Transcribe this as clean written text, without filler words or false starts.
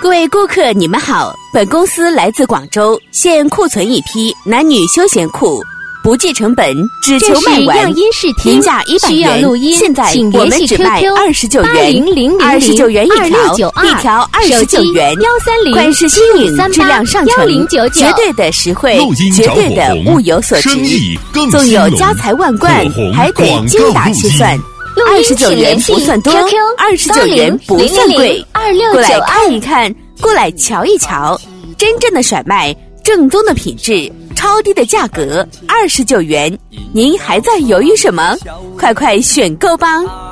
各位顾客你们好，本公司来自广州，现库存一批男女休闲裤，不计成本，只求卖完。 样音试听， 原价100元， 需要录音， 现在我们只卖29元，29元一条，一条29元。款式新颖，质量上乘，绝对的实惠，绝对的物有所值。纵有家财万贯，还得精打细算。29元不算多，29元不算贵，过来看一看，过来瞧一瞧，真正的甩卖，正宗的品质，超低的价格，29元，您还在犹豫什么？快快选购吧！